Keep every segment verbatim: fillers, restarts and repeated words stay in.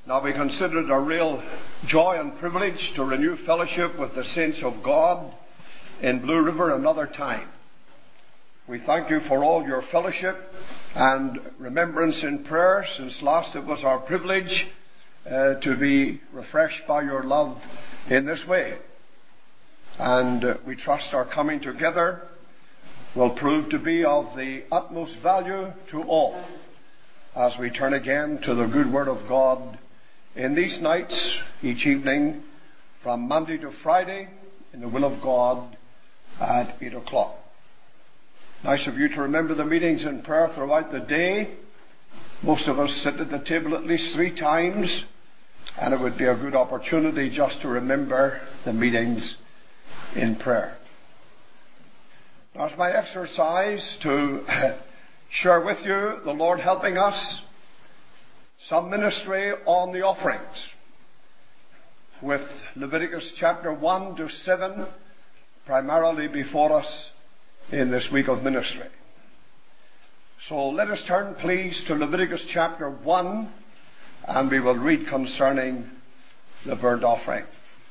Now we consider it a real joy and privilege to renew fellowship with the saints of God in Blue River another time. We thank you for all your fellowship and remembrance in prayer, since last it was our privilege uh, to be refreshed by your love in this way. And uh, we trust our coming together will prove to be of the utmost value to all as we turn again to the good Word of God in these nights, each evening, from Monday to Friday, in the will of God at eight o'clock. Nice of you to remember the meetings in prayer throughout the day. Most of us sit at the table at least three times, and it would be a good opportunity just to remember the meetings in prayer. Now, it's my exercise to share with you, the Lord helping us, some ministry on the offerings, with Leviticus chapter one to seven primarily before us in this week of ministry. So let us turn, please, to Leviticus chapter one, and we will read concerning the burnt offering.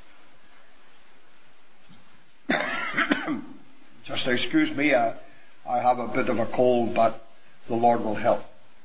Just excuse me, uh, I have a bit of a cold, but the Lord will help.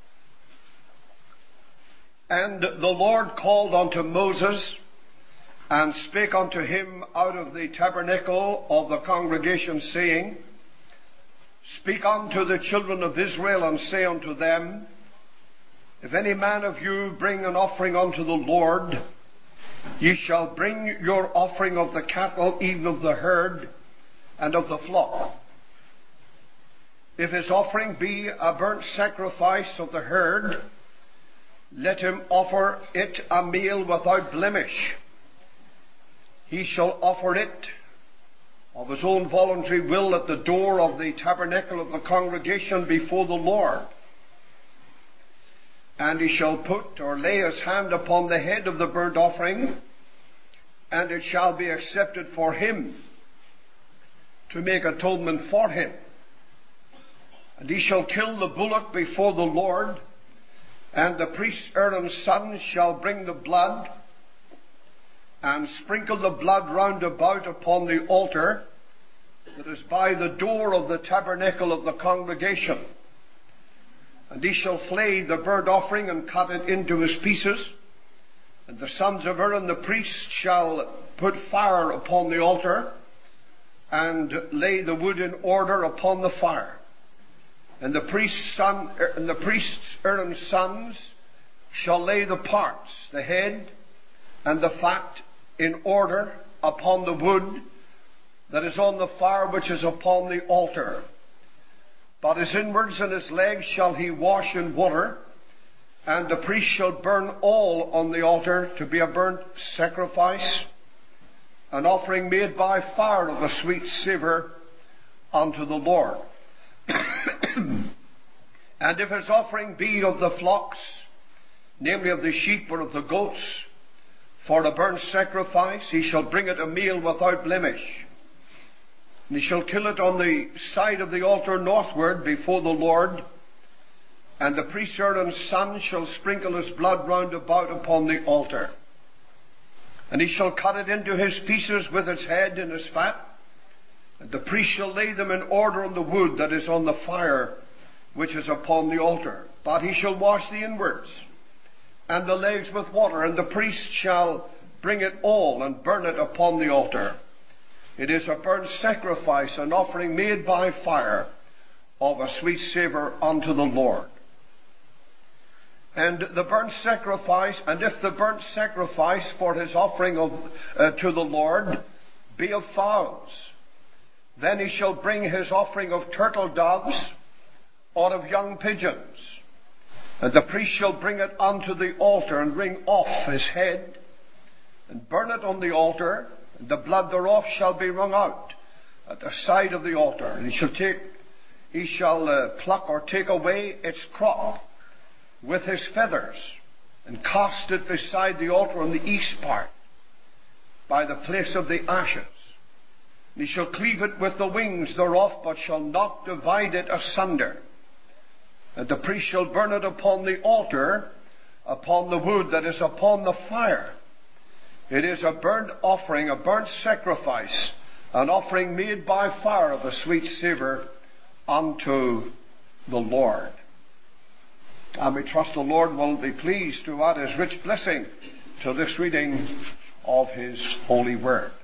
And the Lord called unto Moses, and spake unto him out of the tabernacle of the congregation, saying, Speak unto the children of Israel, and say unto them, If any man of you bring an offering unto the Lord, ye shall bring your offering of the cattle, even of the herd, and of the flock. If his offering be a burnt sacrifice of the herd, let him offer it a meal without blemish. He shall offer it of his own voluntary will at the door of the tabernacle of the congregation before the Lord. And he shall put or lay his hand upon the head of the burnt offering, and it shall be accepted for him to make atonement for him. And he shall kill the bullock before the Lord, and the priest Aaron's son shall bring the blood, and sprinkle the blood round about upon the altar that is by the door of the tabernacle of the congregation. And he shall flay the burnt offering, and cut it into his pieces. And the sons of Aaron the priest shall put fire upon the altar, and lay the wood in order upon the fire. And the priest's son, and the priest's Aaron's sons shall lay the parts, the head and the fat, in order upon the wood that is on the fire which is upon the altar. But his inwards and his legs shall he wash in water, and the priest shall burn all on the altar to be a burnt sacrifice, an offering made by fire of a sweet savour unto the Lord. And if his offering be of the flocks, namely of the sheep or of the goats, for a burnt sacrifice, he shall bring it a meal without blemish. And he shall kill it on the side of the altar northward before the Lord. And the priest Aaron's son shall sprinkle his blood round about upon the altar. And he shall cut it into his pieces with its head and his fat. And the priest shall lay them in order on the wood that is on the fire which is upon the altar. But he shall wash the inwards and the legs with water, and the priest shall bring it all and burn it upon the altar. It is a burnt sacrifice, an offering made by fire of a sweet savour unto the Lord. And the burnt sacrifice, and if the burnt sacrifice for his offering of, uh, to the Lord be of fowls, then he shall bring his offering of turtle doves or of young pigeons. And the priest shall bring it unto the altar, and wring off his head, and burn it on the altar, and the blood thereof shall be wrung out at the side of the altar. And he shall take, he shall uh, pluck or take away its crop with his feathers, and cast it beside the altar on the east part, by the place of the ashes. And he shall cleave it with the wings thereof, but shall not divide it asunder. And the priest shall burn it upon the altar upon the wood that is upon the fire. It is a burnt offering, a burnt sacrifice, an offering made by fire of a sweet savour unto the Lord. And we trust the Lord will be pleased to add His rich blessing to this reading of His holy word.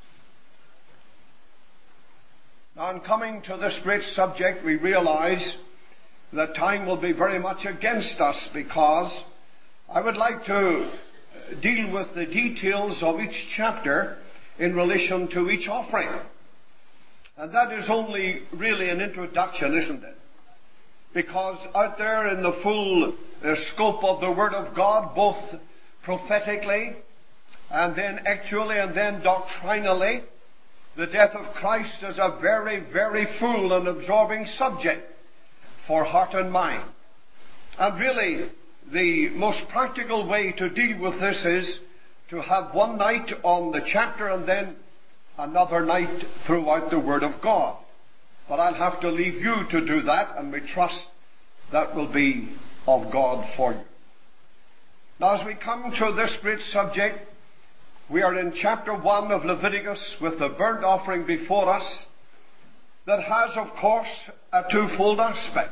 Now, in coming to this great subject, we realize that time will be very much against us, because I would like to deal with the details of each chapter in relation to each offering. And that is only really an introduction, isn't it? Because out there in the full uh, scope of the Word of God, both prophetically and then actually and then doctrinally, the death of Christ is a very, very full and absorbing subject for heart and mind. And really, the most practical way to deal with this is to have one night on the chapter and then another night throughout the Word of God. But I'll have to leave you to do that, and we trust that will be of God for you. Now, as we come to this great subject, we are in chapter one of Leviticus with the burnt offering before us that has, of course, a twofold aspect.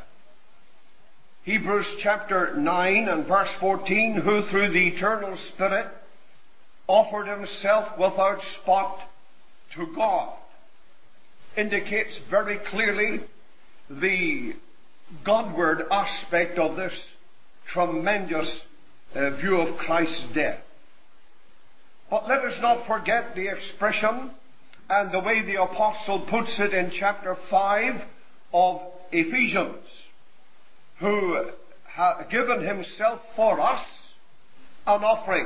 Hebrews chapter nine and verse fourteen, who through the eternal Spirit offered Himself without spot to God, indicates very clearly the Godward aspect of this tremendous uh, view of Christ's death. But let us not forget the expression and the way the apostle puts it in chapter five of Ephesians, who hath given Himself for us an offering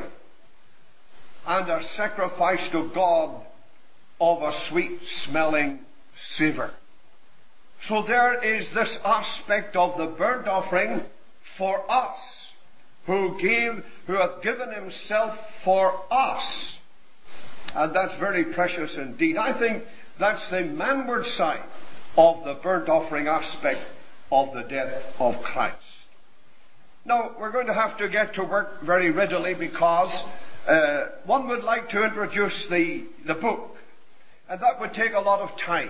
and a sacrifice to God of a sweet-smelling savour. So there is this aspect of the burnt offering for us, who gave, who hath given Himself for us. And that's very precious indeed. I think that's the manward side of the burnt offering aspect of the death of Christ. Now, we're going to have to get to work very readily, because uh, one would like to introduce the, the book, and that would take a lot of time.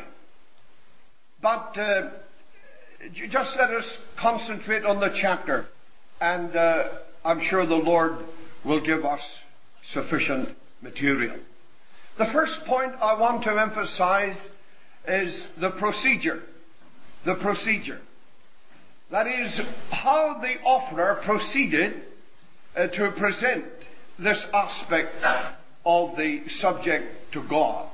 But uh, just let us concentrate on the chapter, and uh, I'm sure the Lord will give us sufficient material. The first point I want to emphasize is the procedure. The procedure. That is, how the offerer proceeded uh, to present this aspect of the subject to God.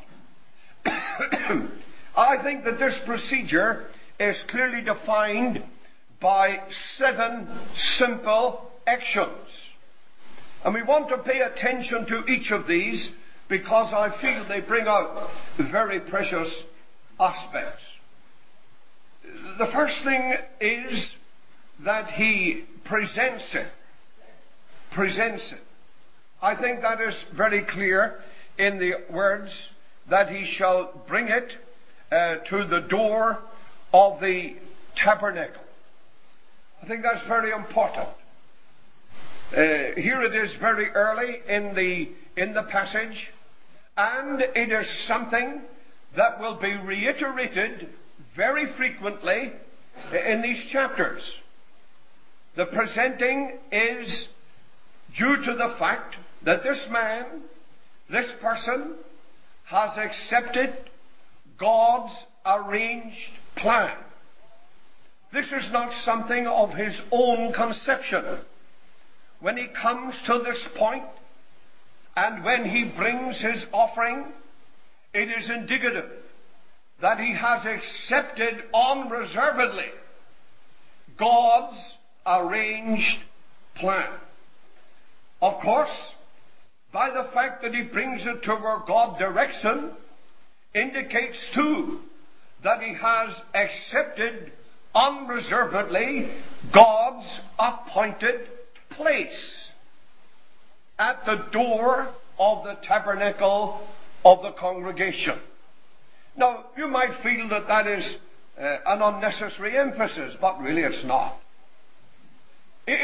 I think that this procedure is clearly defined by seven simple actions. And we want to pay attention to each of these, because I feel they bring out very precious aspects. The first thing is that He presents it. Presents it. I think that is very clear in the words that He shall bring it uh, to the door of the tabernacle. I think that's very important. Uh, here it is very early in the in the passage, and it is something that will be reiterated very frequently in these chapters. The presenting is due to the fact that this man, this person, has accepted God's arranged plan. This is not something of his own conception. When he comes to this point, and when he brings his offering, it is indicative that he has accepted unreservedly God's arranged plan. Of course, by the fact that he brings it to where God directs him, indicates too that he has accepted unreservedly God's appointed place at the door of the tabernacle of the congregation. Now, you might feel that that is uh, an unnecessary emphasis, but really it's not. If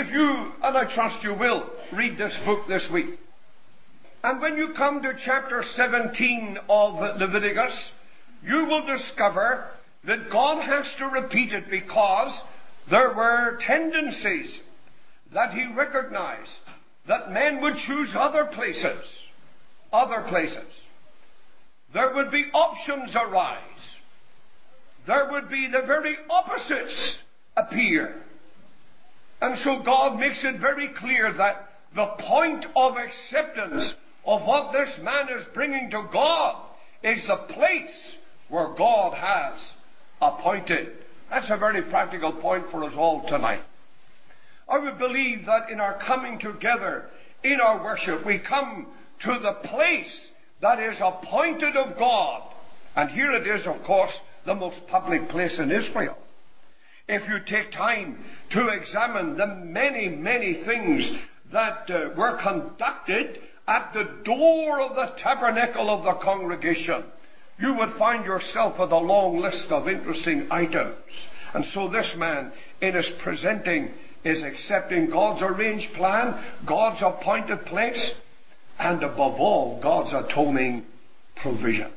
if you, and I trust you will, read this book this week, and when you come to chapter seventeen of Leviticus, you will discover that God has to repeat it because there were tendencies that he recognized that men would choose other places. Other places. There would be options arise. There would be the very opposites appear. And so God makes it very clear that the point of acceptance of what this man is bringing to God is the place where God has appointed. That's a very practical point for us all tonight. I would believe that in our coming together in our worship, we come to the place that is appointed of God. And here it is, of course, the most public place in Israel. If you take time to examine the many, many things that uh, were conducted at the door of the tabernacle of the congregation, you would find yourself with a long list of interesting items. And so this man, in his presenting, is accepting God's arranged plan, God's appointed place, and above all, God's atoning provision.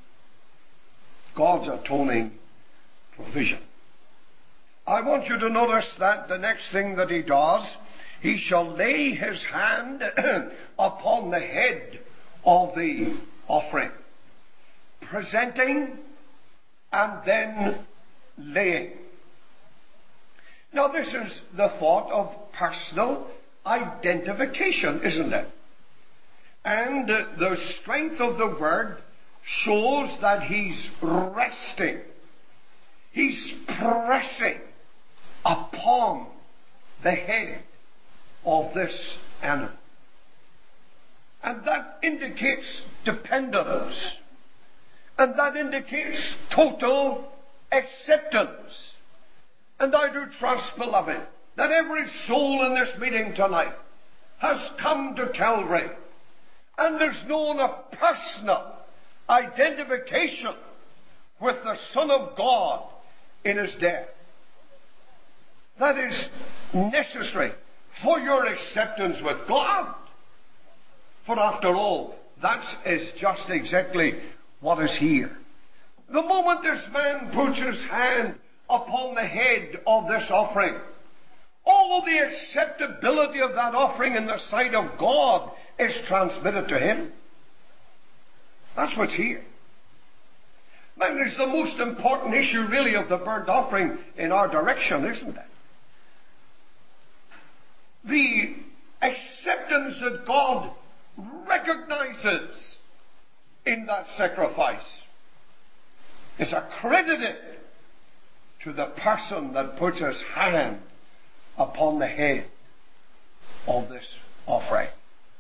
God's atoning provision. I want you to notice that the next thing that he does, he shall lay his hand upon the head of the offering. Presenting and then laying. Now this is the thought of personal identification, isn't it? And uh, the strength of the word shows that he's resting. He's pressing upon the head of this animal. And that indicates dependence. And that indicates total acceptance. And I do trust, beloved, that every soul in this meeting tonight has come to Calvary. And there's known a personal identification with the Son of God in his death. That is necessary for your acceptance with God. For after all, that is just exactly what is here. The moment this man puts his hand upon the head of this offering, all the acceptability of that offering in the sight of God is transmitted to him. That's what's here. That is the most important issue, really, of the burnt offering in our direction, isn't it? The acceptance that God recognizes in that sacrifice is accredited to the person that puts his hand upon the head of this offering.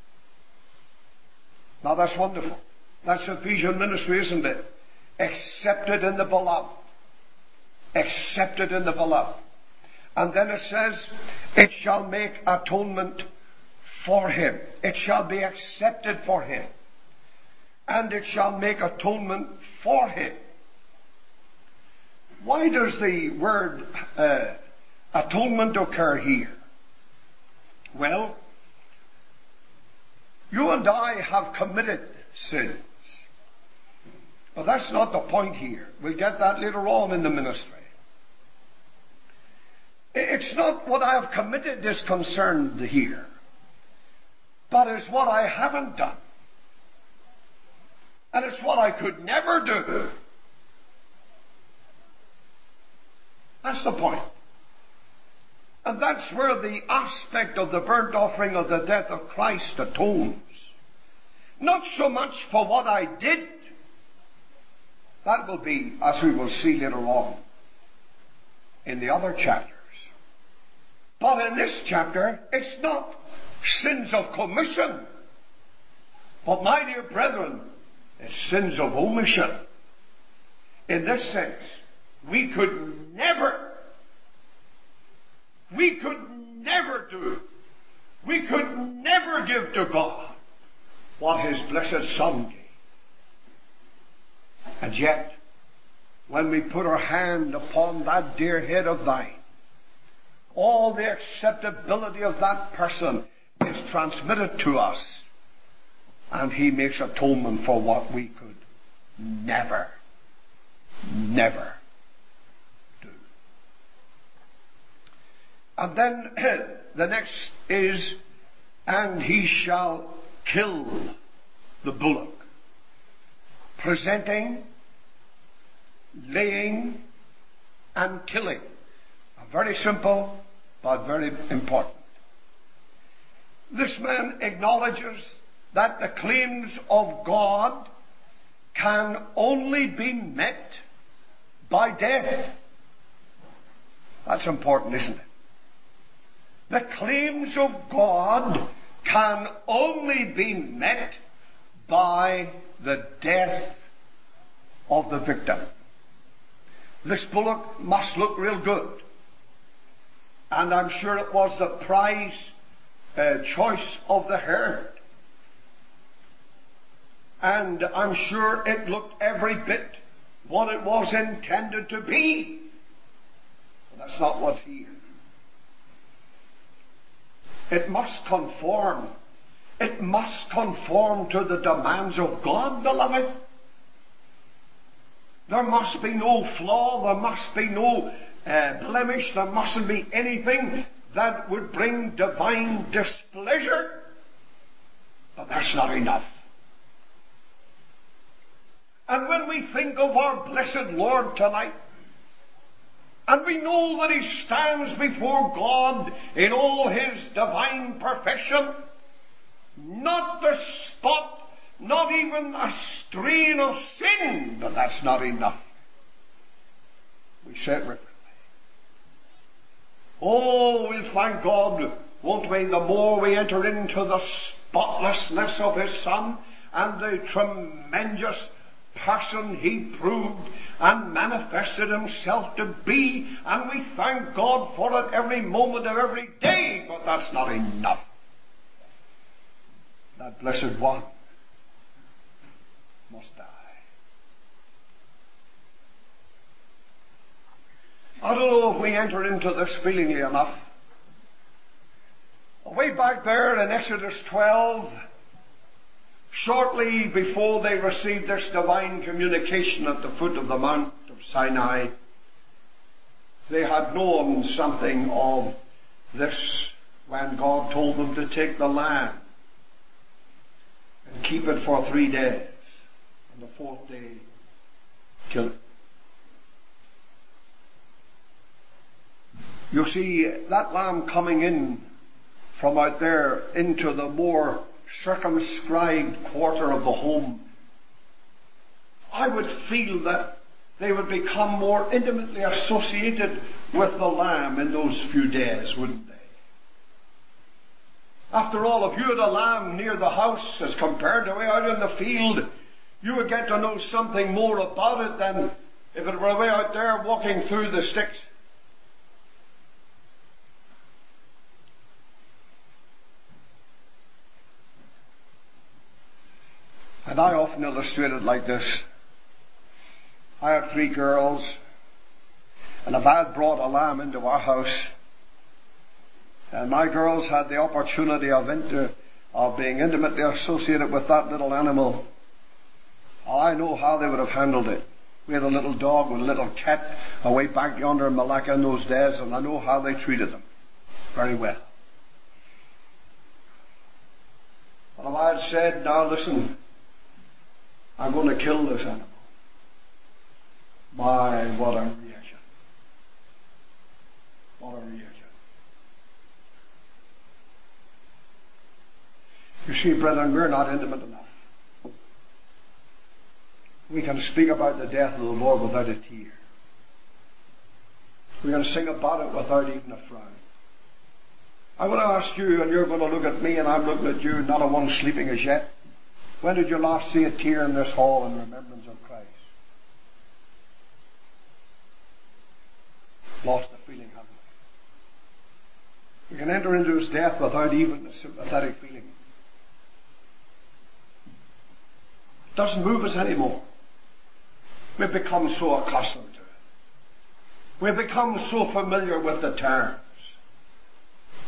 Now that's wonderful. That's Ephesian ministry, isn't it? Accepted in the beloved. Accepted in the beloved. And then it says, it shall make atonement for him. It shall be accepted for him. And it shall make atonement for him. Why does the word uh, atonement occur here? Well, you and I have committed sins. But that's not the point here. We'll get that later on in the ministry. It's not what I have committed is concerned here, but it's what I haven't done. And it's what I could never do. That's the point. And that's where the aspect of the burnt offering of the death of Christ atones. Not so much for what I did. That will be, as we will see later on, in the other chapters. But in this chapter, it's not sins of commission. But my dear brethren, it's sins of omission. In this sense, we could never, we could never do, we could never give to God what His blessed Son gave. And yet, when we put our hand upon that dear head of thine, all the acceptability of that person is transmitted to us. And he makes atonement for what we could never, never do. And then the next is, and he shall kill the bullock, presenting, laying, and killing. Very simple, but very important. This man acknowledges that the claims of God can only be met by death. That's important, isn't it? The claims of God can only be met by the death of the victim. This bullock must look real good. And I'm sure it was the prize uh, choice of the herd. And I'm sure it looked every bit what it was intended to be. But that's not what's here. It must conform. It must conform to the demands of God, beloved. There must be no flaw. There must be no uh, blemish. There mustn't be anything that would bring divine displeasure. But that's not enough. And when we think of our blessed Lord tonight, and we know that He stands before God in all His divine perfection, not the spot, not even a strain of sin, but that's not enough. We say it reverently. Oh, we'll thank God, won't we, the more we enter into the spotlessness of His Son and the tremendous person He proved and manifested Himself to be, and we thank God for it every moment of every day, but that's not enough. That blessed one must die. I don't know if we enter into this feelingly enough. Way back there in Exodus twelve, shortly before they received this divine communication at the foot of the Mount of Sinai, they had known something of this when God told them to take the lamb and keep it for three days, and the fourth day kill it. You see, that lamb coming in from out there into the more circumscribed quarter of the home, I would feel that they would become more intimately associated with the lamb in those few days, wouldn't they? After all, if you had a lamb near the house as compared to way out in the field, you would get to know something more about it than if it were way out there walking through the sticks. And I often illustrate it like this. I have three girls, and if I had brought a lamb into our house, and my girls had the opportunity of, inter, of being intimately associated with that little animal, I know how they would have handled it. We had a little dog with a little cat away back yonder in Malacca in those days, and I know how they treated them very well. But if I had said, now listen, I'm going to kill this animal, my, what a reaction. What a reaction. You see, brethren, we're not intimate enough. We can speak about the death of the Lord without a tear. We can sing about it without even a frown. I'm going to ask you, and you're going to look at me, and I'm looking at you, not a one sleeping as yet. When did you last see a tear in this hall in remembrance of Christ? Lost the feeling, haven't we? We can enter into His death without even a sympathetic feeling. It doesn't move us anymore. We've become so accustomed to it. We've become so familiar with the terms.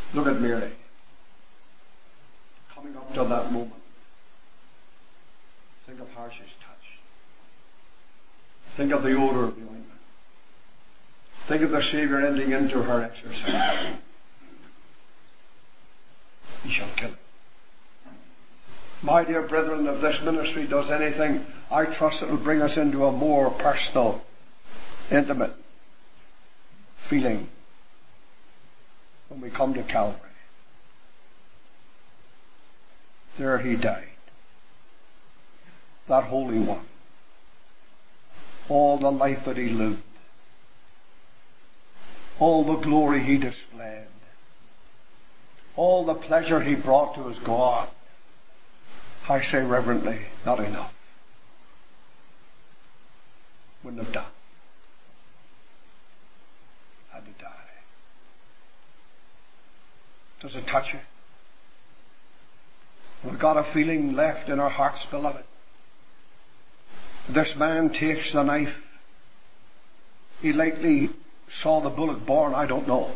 Look at Mary. Coming up to that moment. Think of how she's touched. Think of the odour of the ointment. Think of the Saviour entering into her exercise. He shall kill it. My dear brethren, if this ministry does anything, I trust it will bring us into a more personal, intimate feeling when we come to Calvary. There he died. That Holy One. All the life that he lived. All the glory he displayed. All the pleasure he brought to his God. I say reverently, not enough. Wouldn't have done. Had to die. Does it touch you? We've got a feeling left in our hearts, beloved. This man takes the knife. He likely saw the bullet born, I don't know.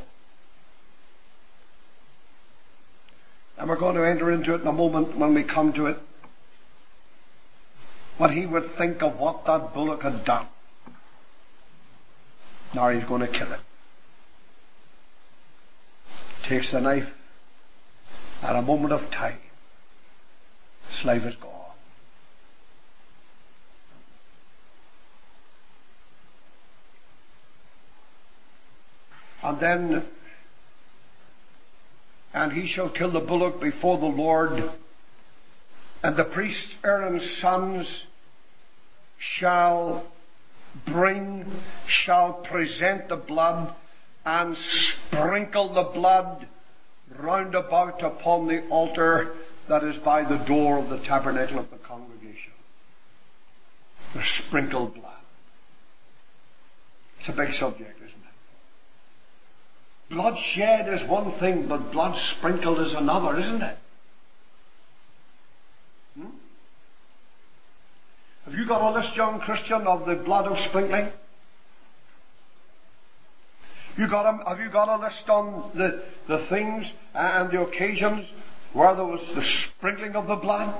And we're going to enter into it in a moment when we come to it. What he would think of what that bullet had done. Now he's going to kill it. Takes the knife. At a moment of time, his life is gone. And then, and he shall kill the bullock before the Lord, and the priest Aaron's sons shall bring, shall present the blood and sprinkle the blood round about upon the altar that is by the door of the tabernacle of the congregation. The sprinkled blood. It's a big subject, isn't it? Blood shed is one thing, but blood sprinkled is another, isn't it? Hmm? Have you got a list, young Christian, of the blood of sprinkling? You got a, have you got a list on the, the things and the occasions where there was the sprinkling of the blood?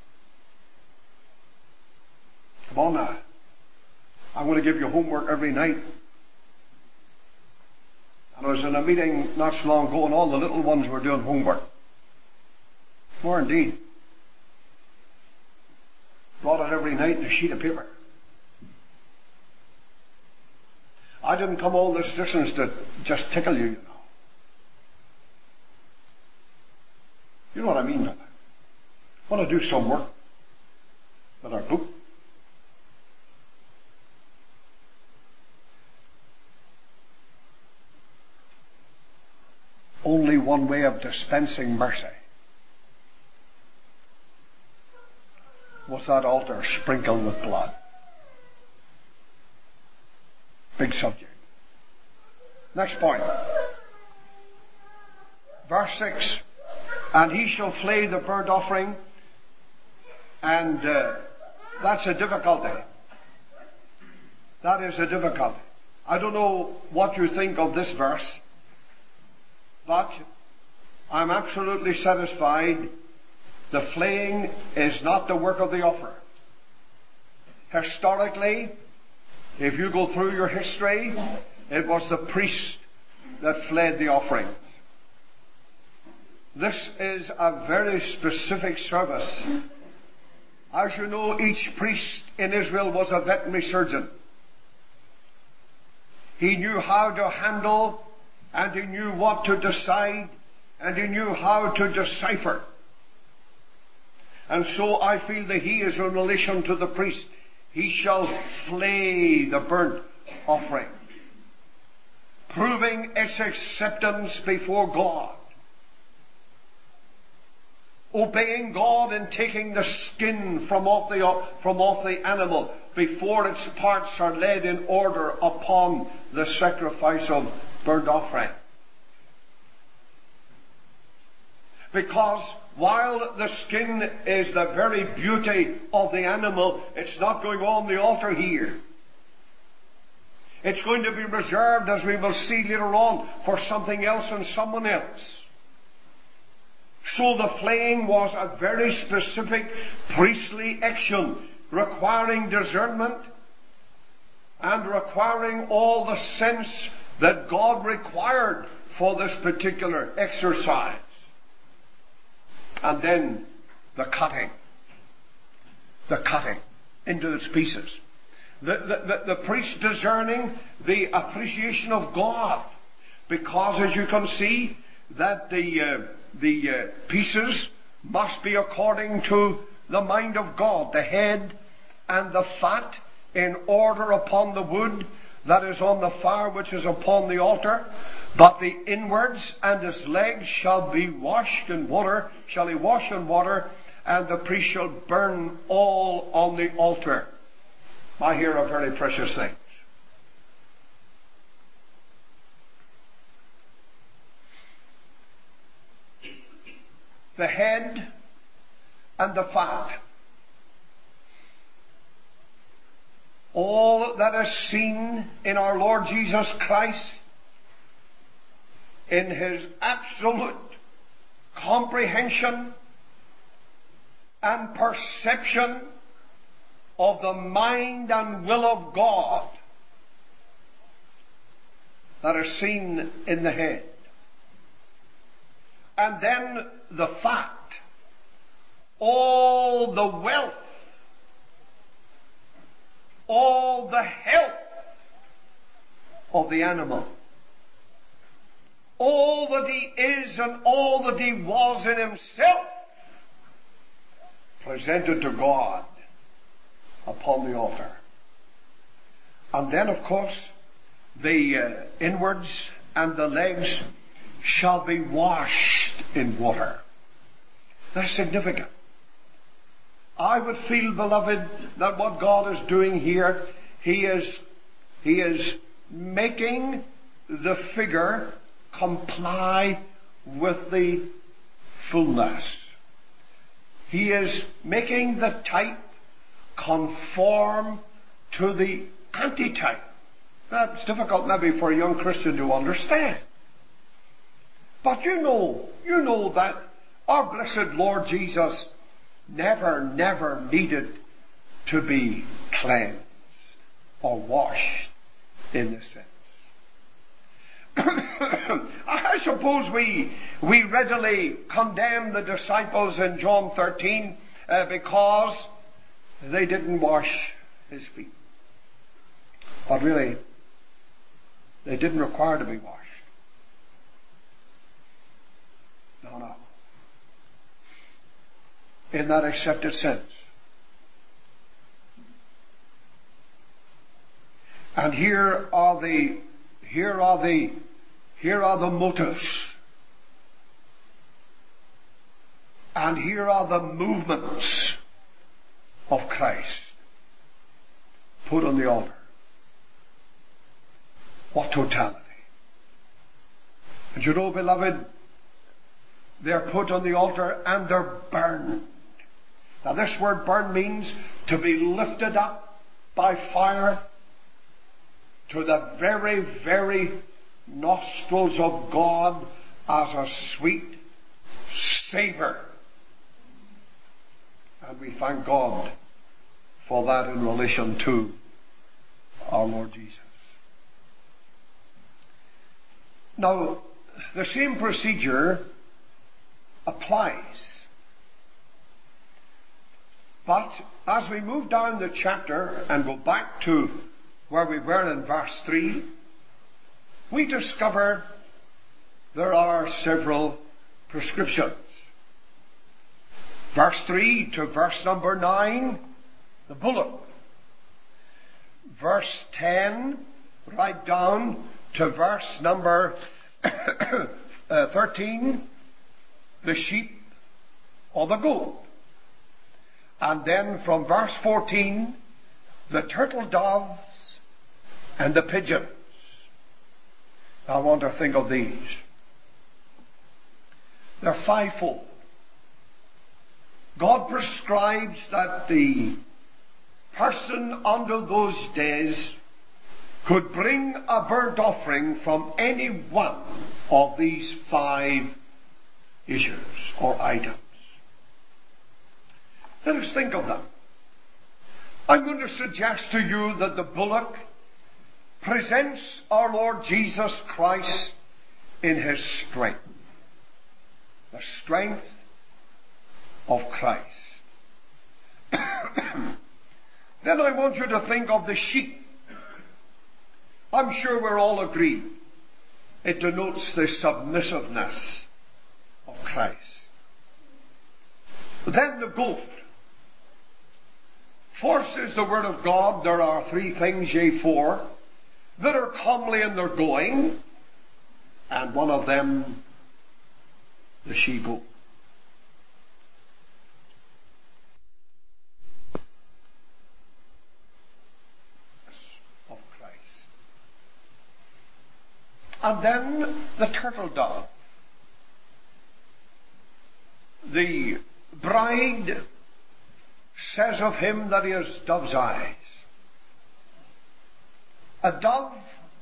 Come on now. I'm going to give you homework every night. And I was in a meeting not so long ago, and all the little ones were doing homework. More indeed. Brought it every night in a sheet of paper. I didn't come all this distance to just tickle you, you know. You know what I mean by that. I want to do some work with our book. Only one way of dispensing mercy was that altar sprinkled with blood. Big subject. Next point. Verse six. And he shall flay the burnt offering. And uh, that's a difficulty. That is a difficulty. I don't know what you think of this verse, but I'm absolutely satisfied the flaying is not the work of the offerer. Historically, if you go through your history, it was the priest that flayed the offerings. This is a very specific service. As you know, each priest in Israel was a veterinary surgeon. He knew how to handle, and he knew what to decide, and he knew how to decipher. And so I feel that he is in relation to the priest. He shall flay the burnt offering, proving its acceptance before God. Obeying God in taking the skin from off the, from off the animal before its parts are laid in order upon the sacrifice of burnt offering. Because while the skin is the very beauty of the animal, it's not going on the altar here. It's going to be reserved, as we will see later on, for something else and someone else. So the flaying was a very specific priestly action, requiring discernment and requiring all the sense that God required for this particular exercise. And then the cutting. The cutting into its pieces. The, the, the, the priest discerning the appreciation of God. Because, as you can see, that the, uh, the uh, pieces must be according to the mind of God. The head and the fat in order upon the wood that is on the fire which is upon the altar. But the inwards and his legs shall be washed in water, shall he wash in water, and the priest shall burn all on the altar. I hear are very precious things. The head and the fat. All that is seen in our Lord Jesus Christ in His absolute comprehension and perception of the mind and will of God that are seen in the head. And then the fat, all the wealth, all the health of the animal, all that he is and all that he was in himself, presented to God upon the altar. And then, of course, the uh, inwards and the legs shall be washed in water. That's significant. I would feel, beloved, that what God is doing here, He is, He is making the figure comply with the fullness. He is making the type conform to the antitype. That's difficult maybe for a young Christian to understand. But you know, you know that our blessed Lord Jesus never, never needed to be cleansed or washed in this sense. I suppose we we readily condemn the disciples in John thirteen uh, because they didn't wash His feet. But really, they didn't require to be washed. No, no. In that accepted sense. And here are the here are the here are the motives. And here are the movements of Christ put on the altar. What totality. And you know, beloved, they're put on the altar and they're burned. Now this word burn means to be lifted up by fire to the very, very nostrils of God as a sweet savour. And we thank God for that in relation to our Lord Jesus. Now, the same procedure applies. But as we move down the chapter and go back to where we were in verse three, we discover there are several prescriptions. Verse three to verse number nine, the bullock. Verse ten, right down to verse number uh, thirteen, the sheep or the goat. And then from verse fourteen, the turtle doves and the pigeons. I want to think of these. They're fivefold. God prescribes that the person under those days could bring a burnt offering from any one of these five issues or items. Let us think of them. I'm going to suggest to you that the bullock presents our Lord Jesus Christ in His strength. The strength of Christ. Then I want you to think of the sheep. I'm sure we're all agreed. It denotes the submissiveness of Christ. Then the goat. First is the Word of God. There are three things, yea, four, that are comely in their going, and one of them, the she-goat. Of Christ. And then the turtle dove. The bride says of him that he has dove's eyes. A dove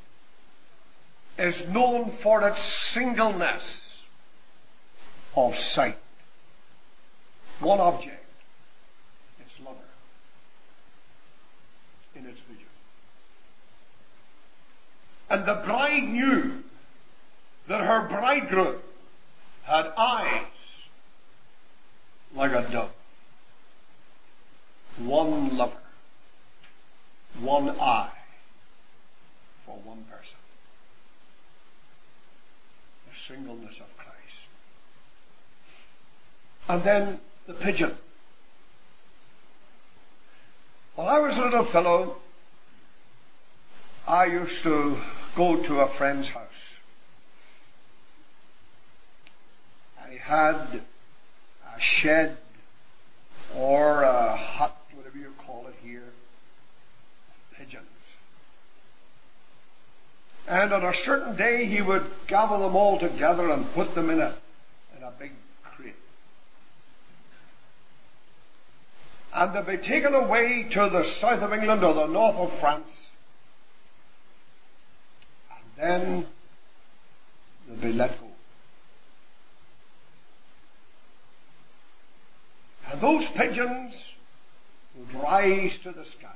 is known for its singleness of sight. One object, its lover, in its vision. And the bride knew that her bridegroom had eyes like a dove. One lover, one eye for one person. The singleness of Christ. And then the pigeon. When I was a little fellow, I used to go to a friend's house. And he had a shed or a hut, whatever you call it here, pigeons. And on a certain day he would gather them all together and put them in a, in a big crate. And they'd be taken away to the south of England or the north of France. And then they'd be let go. And those pigeons would rise to the sky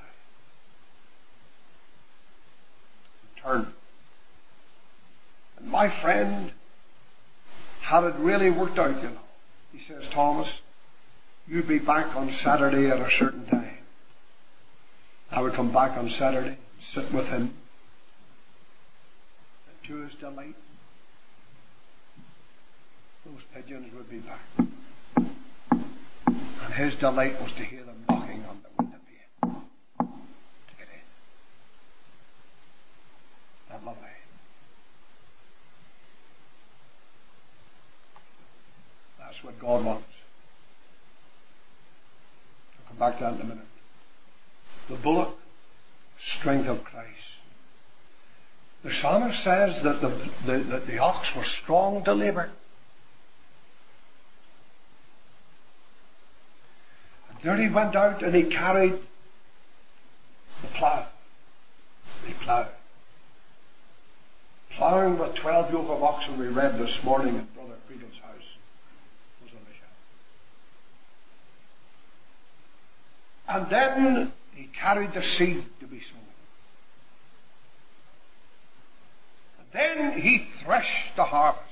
and turn. And my friend had it really worked out, you know. He says, Thomas, you'd be back on Saturday at a certain time. I would come back on Saturday, sit with him, and to his delight, those pigeons would be back. And his delight was to hear them knocking on the window pane to get in. That lovely. That's what God wants. I'll come back to that in a minute. The bullock, strength of Christ. The psalmist says that the, the, that the ox was strong to labour. There he went out and he carried the plough. He ploughed. Ploughing with twelve yoke of oxen, we read this morning at Brother Creedle's house, was Elisha. And then he carried the seed to be sown. And then he threshed the harvest.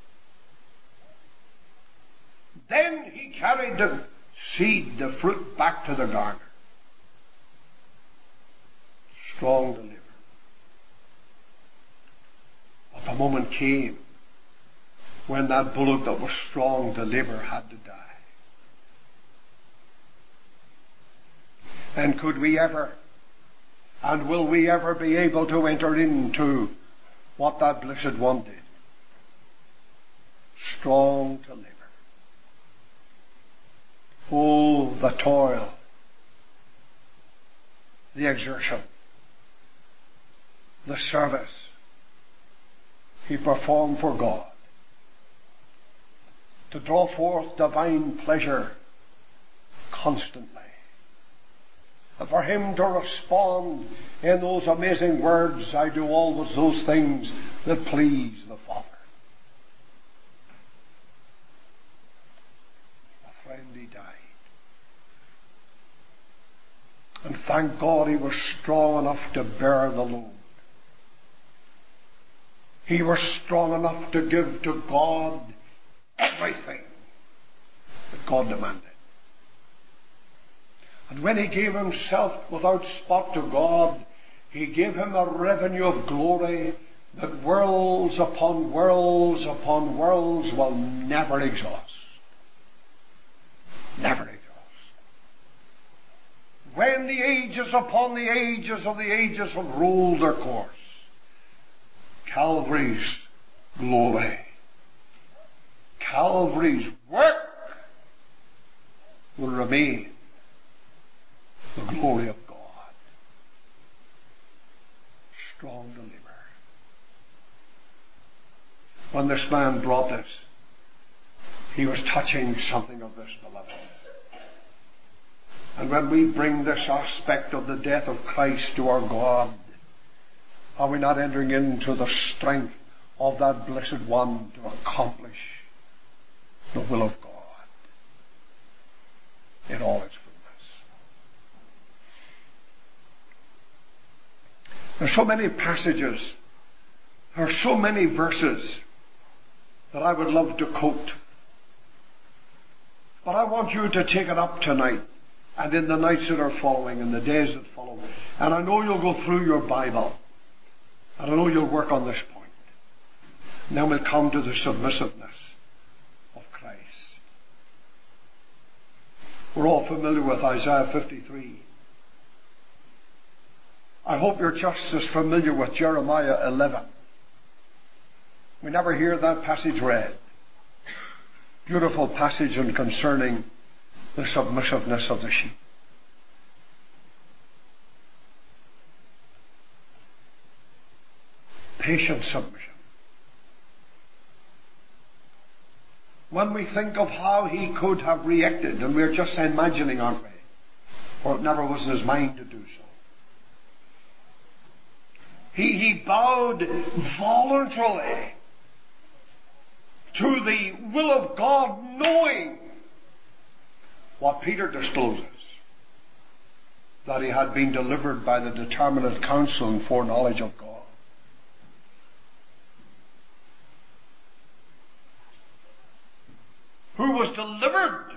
Then he carried the seed, the fruit, back to the garner. Strong to live. But the moment came when that bullock that was strong to labour had to die. And could we ever, and will we ever be able to enter into what that blessed one did? Strong to labour. Oh, the toil, the exertion, the service he performed for God, to draw forth divine pleasure constantly, and for him to respond in those amazing words, I do always those things that please the Father. he died. And thank God he was strong enough to bear the load. He was strong enough to give to God everything that God demanded. And when he gave himself without spot to God, he gave him a revenue of glory that worlds upon worlds upon worlds will never exhaust. Never exhaust. When the ages upon the ages of the ages have rolled their course, Calvary's glory, Calvary's work will remain the glory of God. Strong deliverer. When this man brought this, he was touching something of this, beloved. And when we bring this aspect of the death of Christ to our God, are we not entering into the strength of that blessed one to accomplish the will of God in all its fullness? There are so many passages, there are so many verses that I would love to quote. But I want you to take it up tonight and in the nights that are following and the days that follow. And I know you'll go through your Bible. And I know you'll work on this point. And then we'll come to the submissiveness of Christ. We're all familiar with Isaiah fifty-three. I hope you're just as familiar with Jeremiah eleven. We never hear that passage read. Beautiful passage in concerning the submissiveness of the sheep. Patient submission. When we think of how he could have reacted, and we're just imagining, aren't we? For it never was in his mind to do so. He, he bowed voluntarily to the will of God, knowing what Peter discloses, that he had been delivered by the determinate counsel and foreknowledge of God. Who was delivered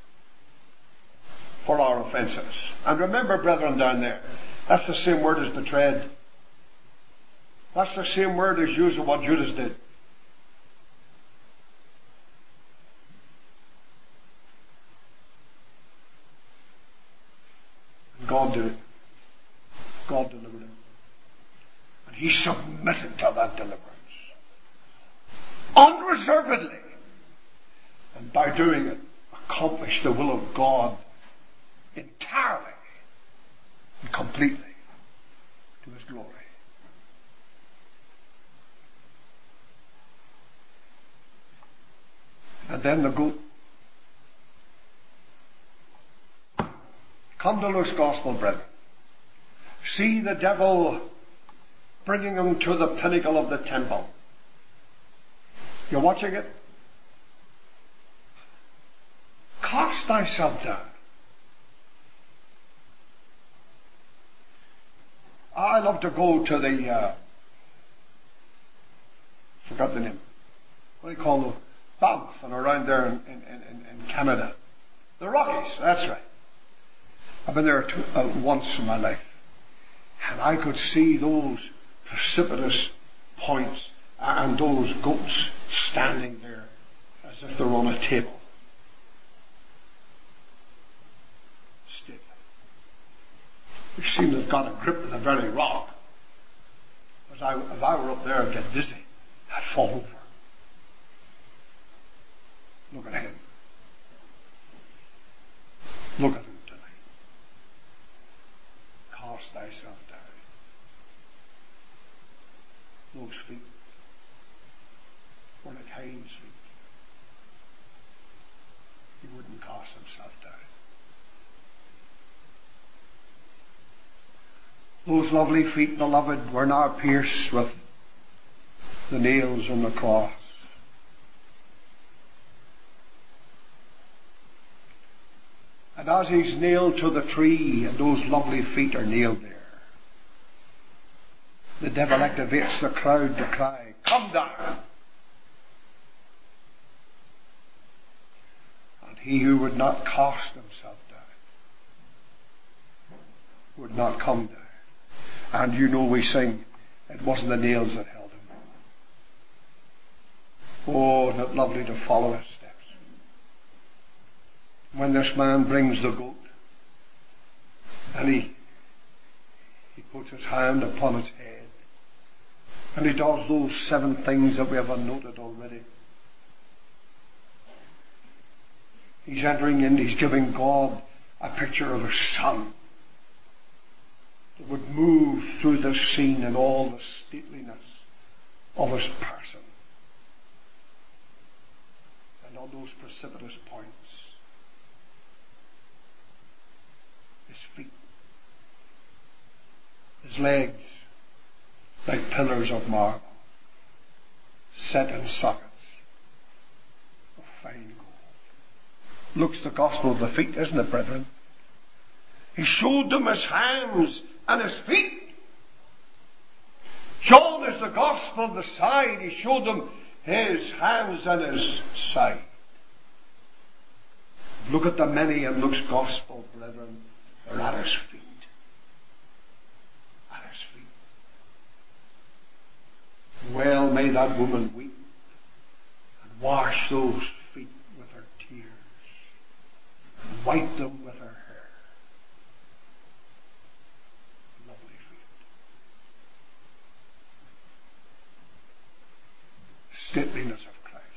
for our offences. And remember, brethren, down there, that's the same word as betrayed. That's the same word as used in what Judas did. God did it. God delivered him. And he submitted to that deliverance. Unreservedly. And by doing it, accomplished the will of God entirely and completely to his glory. And then the goat. Come to Luke's Gospel, brethren. See the devil bringing him to the pinnacle of the temple. You're watching it? Cast thyself down. I love to go to the, uh, forgot the name, what do you call them? Banff and around there in, in, in, in Canada. The Rockies, that's right. I've been there two, uh, once in my life. And I could see those precipitous points and those goats standing there as if they were on a table. Still. They seem to have got a grip of the very rock. As I, if I were up there, I'd get dizzy. I'd fall over. Look at him. Look at him tonight. Cast thyself down. Those feet were like Cain's feet. He wouldn't cast himself down. Those lovely feet, beloved, were now pierced with the nails on the cross. And as he's nailed to the tree and those lovely feet are nailed there, the devil activates the crowd to cry, "Come down!" And he who would not cast himself down would not come down. And you know we sing, it wasn't the nails that held him. Oh, isn't it lovely to follow his steps? When this man brings the goat, and he, he puts his hand upon its head, and he does those seven things that we have noted already. He's entering in, he's giving God a picture of his Son that would move through this scene in all the stateliness of his person. And on those precipitous points, his feet, his legs, like pillars of marble, set in sockets of fine gold. Looks the gospel of the feet, isn't it, brethren? He showed them his hands and his feet. John is the gospel of the side. He showed them his hands and his side. Look at the many in Luke's gospel, brethren. They're at his feet. At his feet. Well may that woman weep and wash those feet with her tears and wipe them with her hair. Lovely feet. Stateliness of Christ.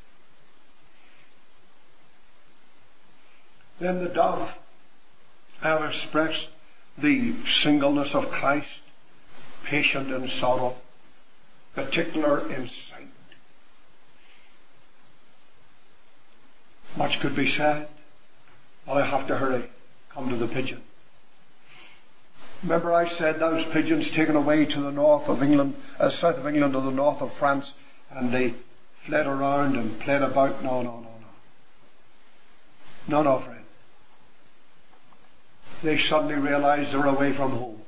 Then the dove have expressed the singleness of Christ, patient in sorrow, particular in sight. Much could be said, but I have to hurry. Come to the pigeon. Remember I said those pigeons taken away to the north of England, uh, south of England to the north of France, and they fled around and played about. No, no, no, no. No, no, friend. They suddenly realized they were away from home.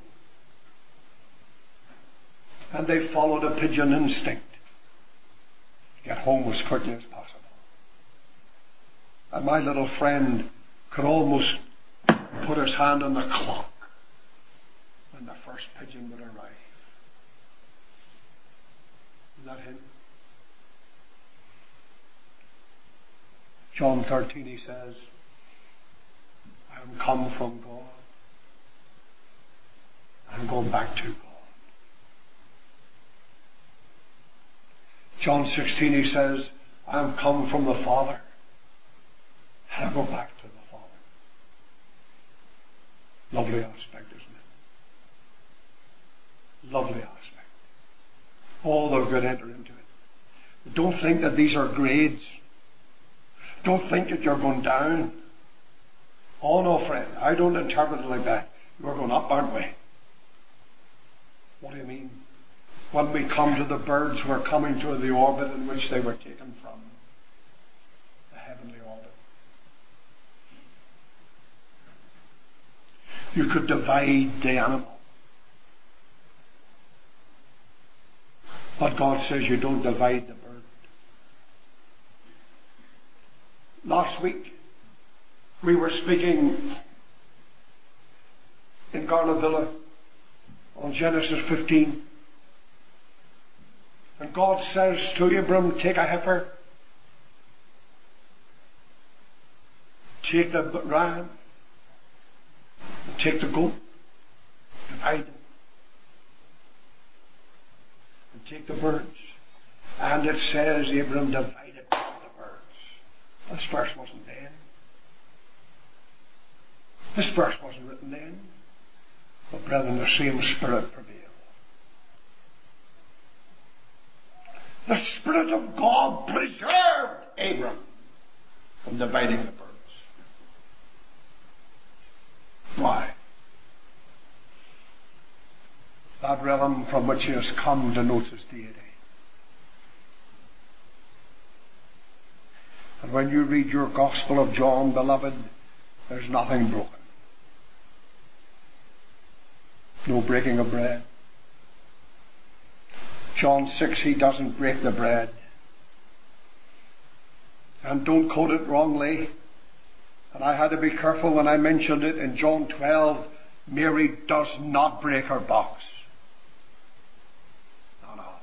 And they followed a pigeon instinct to get home as quickly as possible. And my little friend could almost put his hand on the clock when the first pigeon would arrive. Is that him? John thirteen, he says, I am come from God. I'm going back to God. John sixteen, he says, I am come from the Father. And I go back to the Father. Lovely aspect, isn't it? Lovely aspect. All they're going to enter into it. But don't think that these are grades. Don't think that you're going down. Oh no, friend, I don't interpret it like that. We're going up, aren't we? What do you mean? When we come to the birds, we're coming to the orbit in which they were taken from. The heavenly orbit. You could divide the animal. But God says you don't divide the bird. Last week, we were speaking in Garnavilla on Genesis fifteen. And God says to Abram, take a heifer, take the ram, and take the goat, divide them, and take the birds. And it says Abram divided the birds. This verse wasn't then. This verse wasn't written then. But brethren, the same Spirit prevailed. The Spirit of God preserved Abram from dividing the birds. Why? That realm from which he has come denotes his deity. And when you read your Gospel of John, beloved, There's nothing broken. No breaking of bread. John six, he doesn't break the bread. And don't quote it wrongly. And I had to be careful when I mentioned it in John twelve. Mary does not break her box. No, no.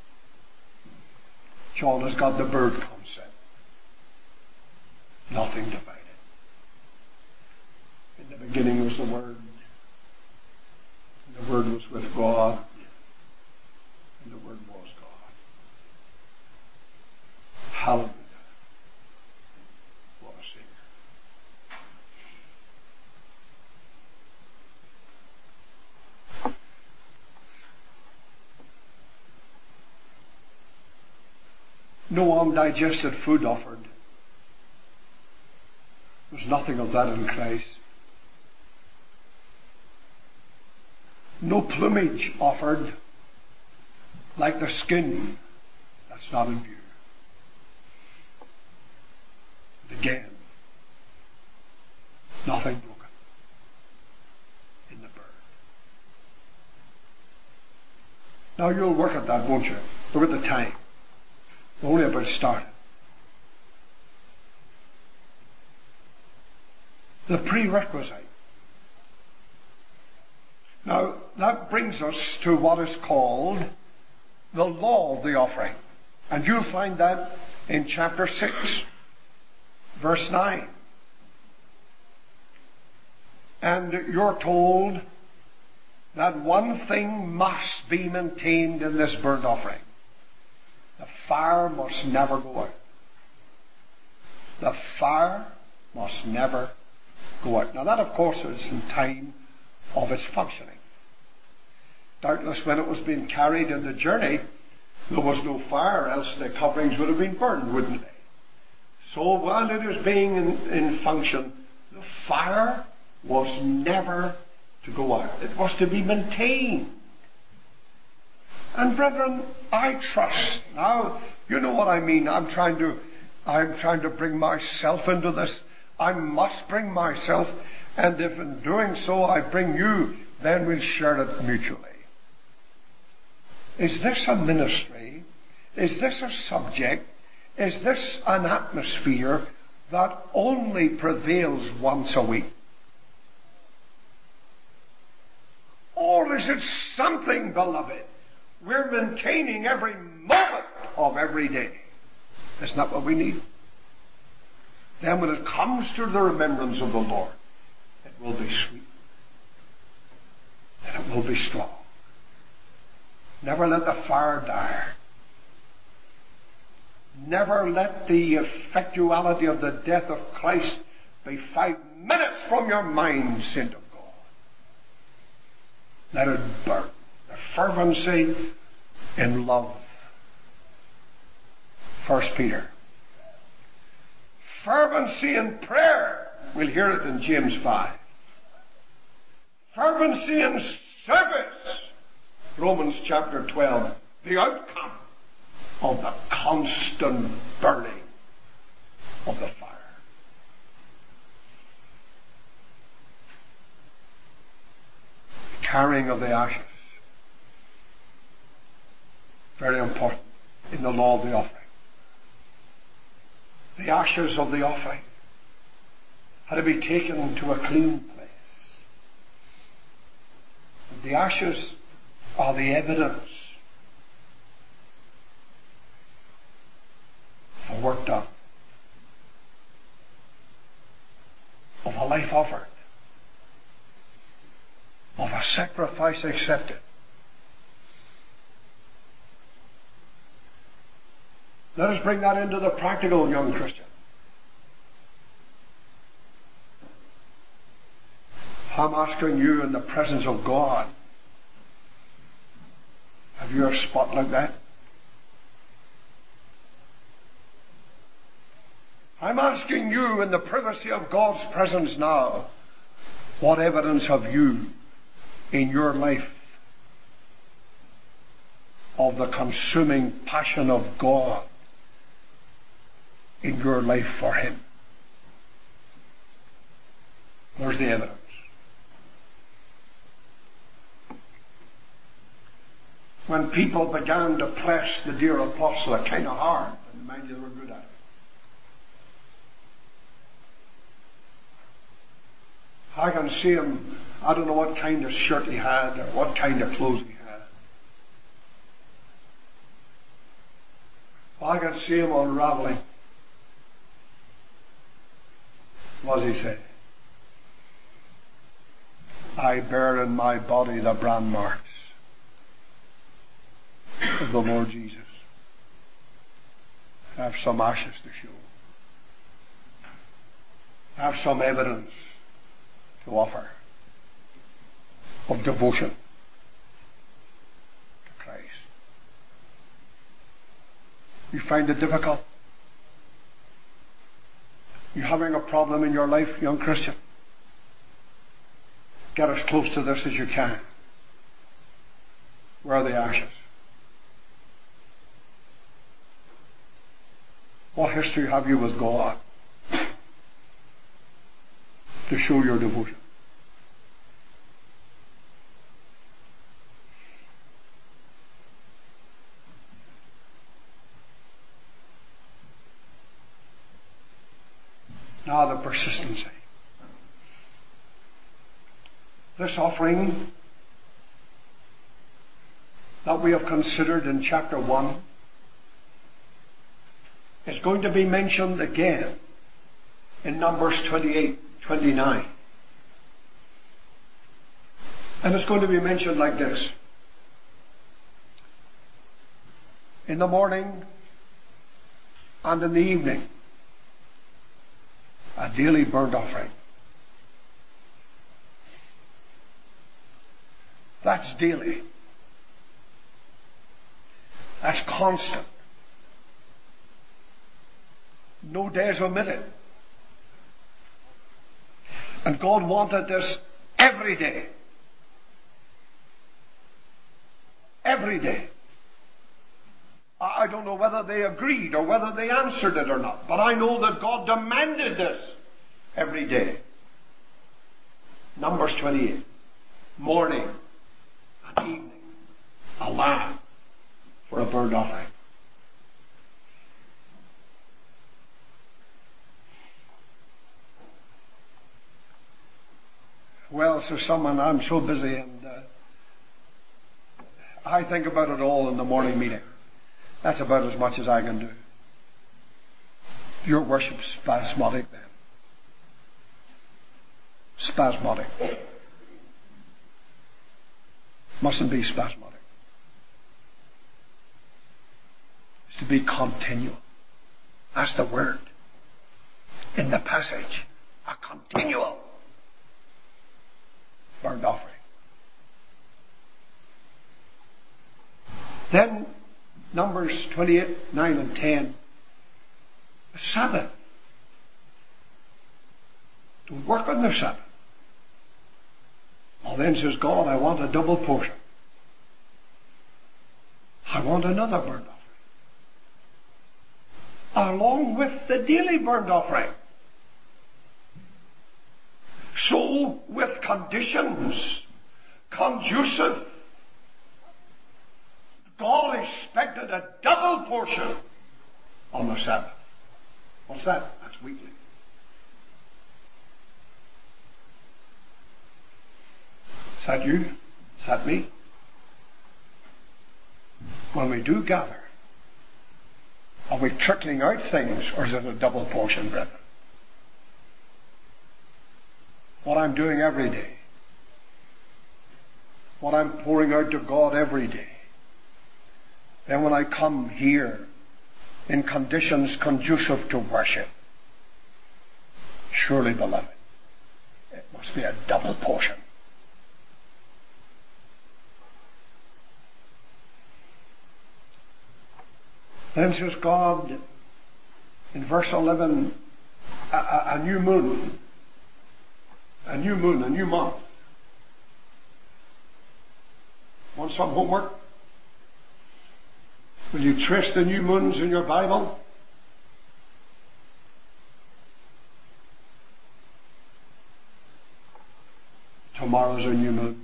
John has got the bird concept. Nothing divided. In the beginning was the Word. And the Word was with God. And the Word was God. Hallelujah. What a Savior. No undigested food offered. There's nothing of that in Christ. No plumage offered, like the skin. That's not in view. And again, nothing broken in the bird. Now you'll work at that, won't you? Look at the time. We're only about started. The prerequisite. Now, that brings us to what is called the law of the offering. And you'll find that in chapter six, verse nine. And you're told that one thing must be maintained in this burnt offering. The fire must never go out. The fire must never go out. Now that, of course, is in time of its functioning. Doubtless when it was being carried in the journey, there was no fire, else the coverings would have been burned, wouldn't they? So while it is being in, in function, the fire was never to go out. It was to be maintained. And brethren, I trust. Now, you know what I mean. I'm trying to, I'm trying to bring myself into this. I must bring myself, and if in doing so I bring you, then we'll share it mutually. Is this a ministry? Is this a subject? Is this an atmosphere that only prevails once a week? Or is it something, beloved, we're maintaining every moment of every day? Isn't that what we need? Then when it comes to the remembrance of the Lord, it will be sweet. And it will be strong. Never let the fire die. Never let the effectuality of the death of Christ be five minutes from your mind, saint of God. Let it burn. The fervency in love. First Peter. Fervency in prayer. We'll hear it in James five. Fervency in service. Romans chapter twelve. The outcome of the constant burning of the fire. The carrying of the ashes. Very important in the law of the offering. The ashes of the offering had to be taken to a clean place. The ashes are the evidence of work done, of a life offered, of a sacrifice accepted. Let us bring that into the practical, young Christian. I'm asking you in the presence of God, have you a spot like that? I'm asking you in the privacy of God's presence now, what evidence have you in your life of the consuming passion of God in your life for Him? the evidence. When people began to press the dear apostle kind of hard, and mind you, they were good at it. I can see him, I don't know what kind of shirt he had or what kind of clothes he had. I can see him unraveling. What does he say? I bear in my body the brand marks of the Lord Jesus. I have some ashes to show. I have some evidence to offer of devotion to Christ. You find it difficult? You having a problem in your life, young Christian? Get as close to this as you can. Where are the ashes? What history have you with God to show your devotion? Now the persistency. This offering that we have considered in chapter one is going to be mentioned again in Numbers twenty-eight, twenty-nine. And it's going to be mentioned like this. In the morning and in the evening, a daily burnt offering. That's daily. That's constant. No days omitted. And God wanted this every day. Every day. I don't know whether they agreed or whether they answered it or not, but I know that God demanded this every day. Numbers twenty-eight. Morning and evening. A lamb for a burnt offering. Well, so someone, I'm so busy and uh, I think about it all in the morning meeting. That's about as much as I can do. Your worship's spasmodic then. Spasmodic. Mustn't be spasmodic. It's to be continual. That's the word in the passage. A continual burnt offering. Then Numbers twenty-eight, nine and ten. The Sabbath. Don't work on the Sabbath. Well then says God, I want a double portion. I want another burnt offering. Along with the daily burnt offering. So with conditions conducive, God expected a double portion on the Sabbath. What's that? That's weekly. Is that you? Is that me? When we do gather, are we trickling out things, or is it a double portion, brethren? What I'm doing every day, what I'm pouring out to God every day, then when I come here in conditions conducive to worship, surely, beloved, it must be a double portion. Then says God in verse eleven, a, a, a new moon, a new moon, a new month. Want some homework? Will you trace the new moons in your Bible? Tomorrow's a new moon.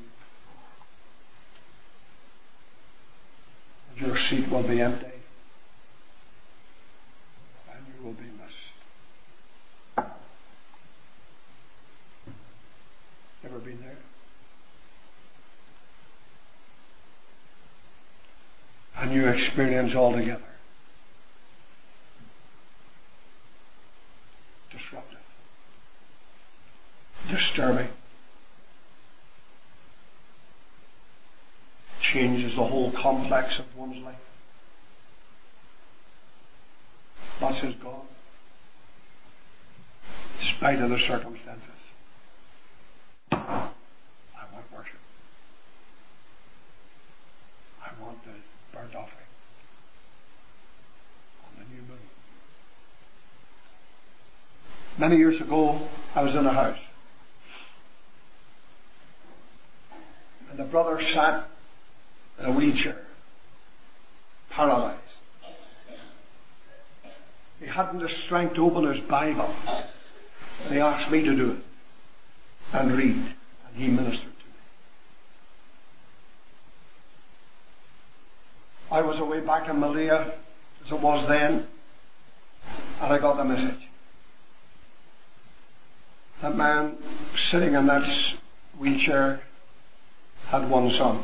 And your seat will be empty. And you will be missed. Ever been there? A new experience altogether. Disruptive. Disturbing. Changes the whole complex of one's life. That's His God. In spite of the circumstances. I want worship. I want the burnt offering on the new moon. Many years ago, I was in a house. And the brother sat in a wheelchair, paralyzed. He hadn't the strength to open his Bible. And he asked me to do it and read. And he ministered to me. I was away back in Malaya, as it was then, and I got the message. That man sitting in that wheelchair had one son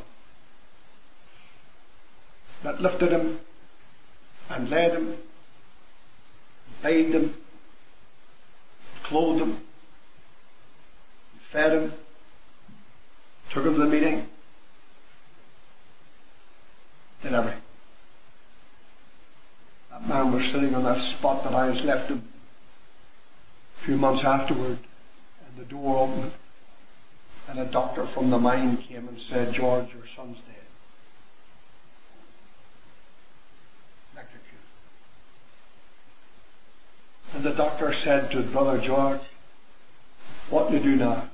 that lifted him and led him, bathed him, clothed him, fed him, took him to the meeting, did everything. That man was sitting on that spot that I had left him. A few months afterward, and the door opened, and a doctor from the mine came and said, "George, your son's dead. Electrocuted." And the doctor said to Brother George, "What do you do now?"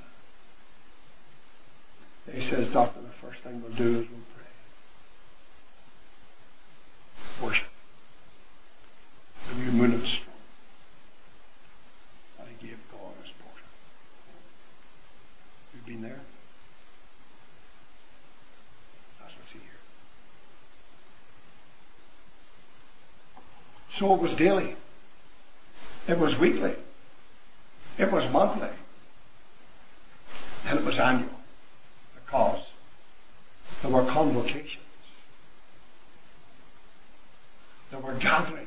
He says, "Doctor, the first thing we'll do is we'll pray. Worship. The new moon of strength that He gave God as portion." You've been there? That's what's here. So it was daily. It was weekly. It was monthly. And it was annual. Because there were convocations. There were gatherings.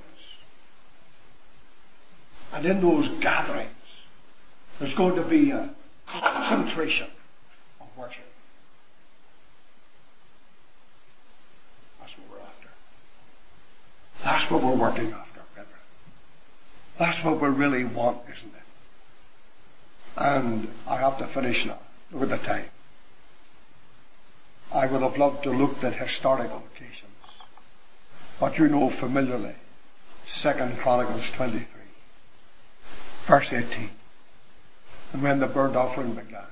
And in those gatherings, there's going to be a concentration of worship. That's what we're after. That's what we're working after, brethren. That's what we really want, isn't it? And I have to finish now. Look at the time. I would have loved to look at historical occasions. But you know familiarly, Second Chronicles twenty-three, verse eighteen. And when the burnt offering began,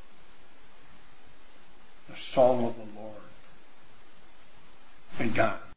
the song of the Lord began.